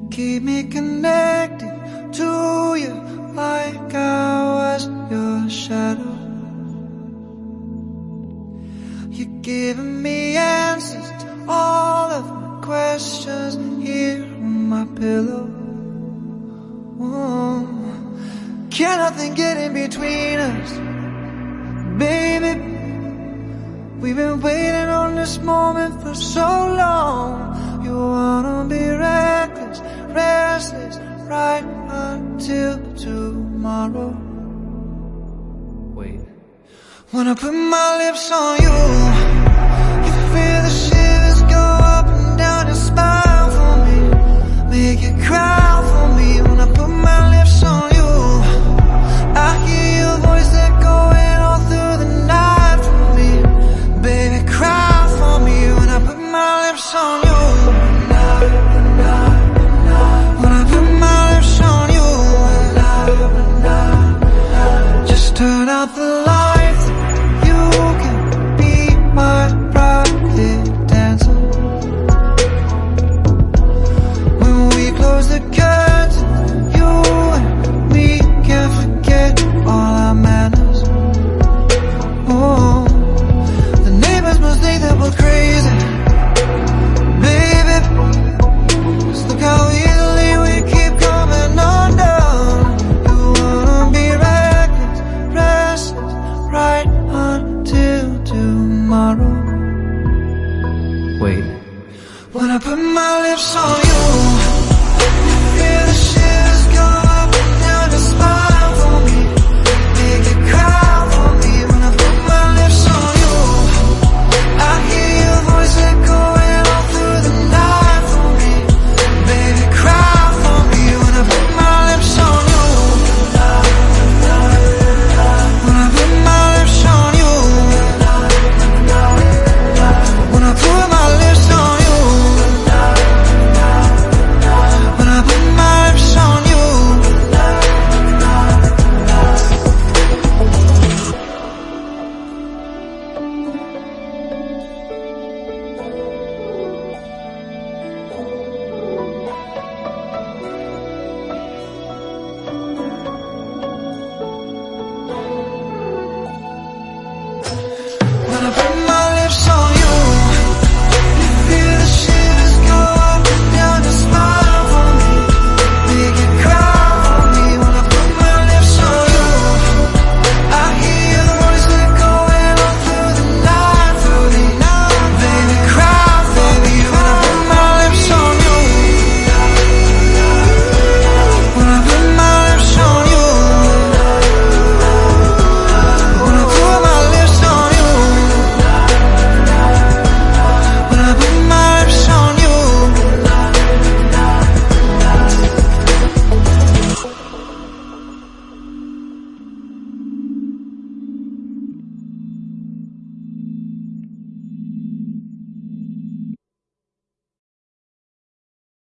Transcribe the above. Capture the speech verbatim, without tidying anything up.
keep me connected to you like I was your shadow. You're giving me answers to all of my questions here on my pillow. Oh, can nothing get in between us, baby? We've been waiting on this moment for so long. You wanna be reckless, restless, right until tomorrow. Wait. When I put my lips on you, you feel the shivers go up and down your spine for me, make it cry for me. When I put my lips on you, I hear your voice echoing all through the night for me, baby, cry for me. When I put my lips on you, when I put my lips on you, just turn out the light.